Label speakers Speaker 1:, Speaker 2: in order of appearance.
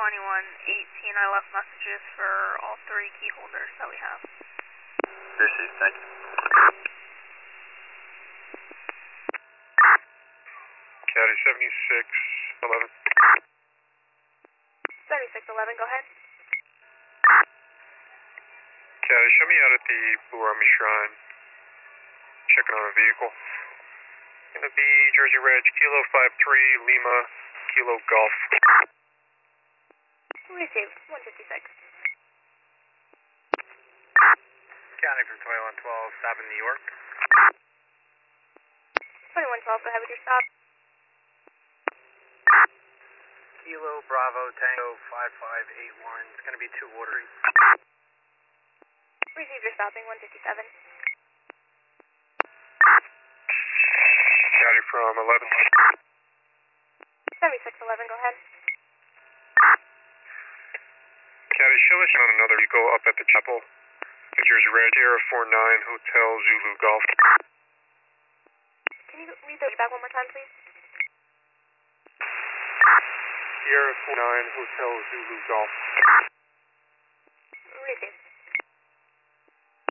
Speaker 1: 2118, I left messages for all three key holders that we have.
Speaker 2: Received, thank you.
Speaker 3: Caddy 7611.
Speaker 1: 7611, go ahead.
Speaker 3: Caddy, show me out at the Blue Army Shrine. Checking on a vehicle. Gonna be Jersey Reg, Kilo 53, Lima, Kilo Golf.
Speaker 1: Received, 156.
Speaker 2: County from 2112, stop in New York.
Speaker 1: 2112, go ahead with your stop.
Speaker 2: Kilo Bravo Tango 5581, it's going to be 2 orders.
Speaker 1: Received your stopping, 157.
Speaker 3: Caddy from 11.
Speaker 1: 7611, go ahead.
Speaker 3: Caddy, show us on another vehicle up at the chapel. Jersey Reg, Sierra 49, Hotel Zulu Golf.
Speaker 1: Can you read those back one more time, please?
Speaker 3: Sierra 49, Hotel Zulu Golf.
Speaker 1: Received.